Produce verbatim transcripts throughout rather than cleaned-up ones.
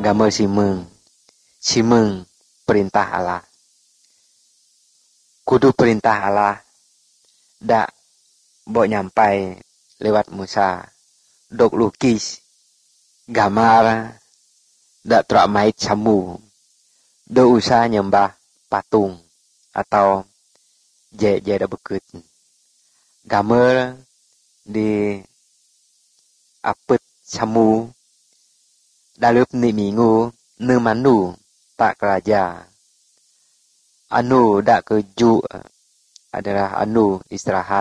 gamer simeng. Simeng perintah Allah. Kudu perintah Allah. Dak mbok nyampai lewat Musa. Dok lukis. Gambar. Dak terak mait samu. Dok usah nyembah patung. Atau je-je dak bekut. Gamer di apet samu. Dalup ni minggu. Ne manu. Tak keraja. Anu dak keju adalah anu istirahat.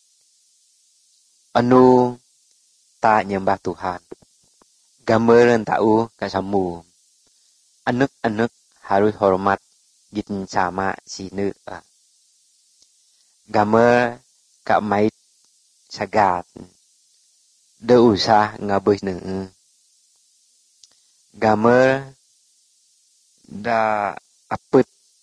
Anu tak nyembah Tuhan. Gambaran tahu kasamu. Anak-anak harus hormat gitu sama sini. Gambar kak mait sagat. De usah ngabus ne. Gambar da apet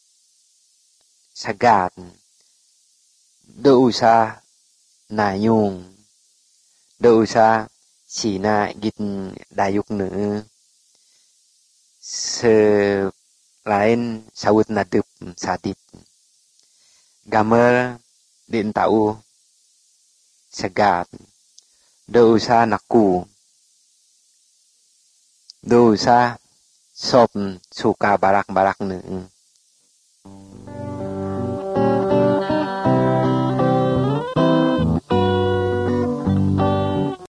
sagat. De usah nayung. De usah sina gitu dayuk ne. Selain sawut nadep sadip. Gambar din tahu sagat. De usah naku. De usah sop suka barak-barak ne.